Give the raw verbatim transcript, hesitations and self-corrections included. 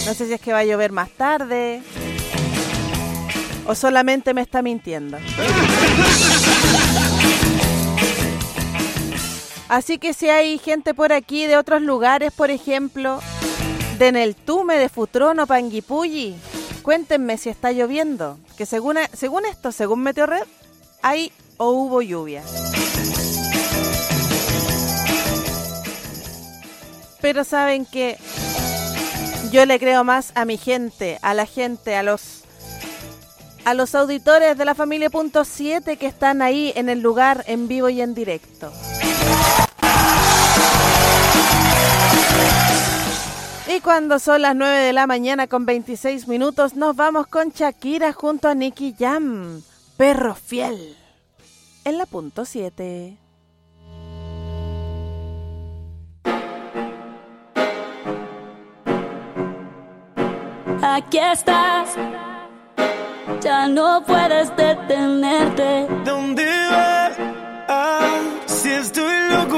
No sé si es que va a llover más tarde o solamente me está mintiendo. Así que si hay gente por aquí de otros lugares, por ejemplo, de Neltume, de Futrono, Panguipulli, cuéntenme si está lloviendo. Que según, según esto, según Meteorred, hay o hubo lluvia. Pero saben que yo le creo más a mi gente, a la gente, a los a los auditores de la familia punto siete que están ahí en el lugar, en vivo y en directo. Y cuando son las nueve de la mañana con veintiséis minutos, nos vamos con Shakira junto a Nicky Jam, Perro Fiel, en la punto siete. Aquí estás, ya no puedes detenerte. ¿Dónde vas? Ah, si estoy loco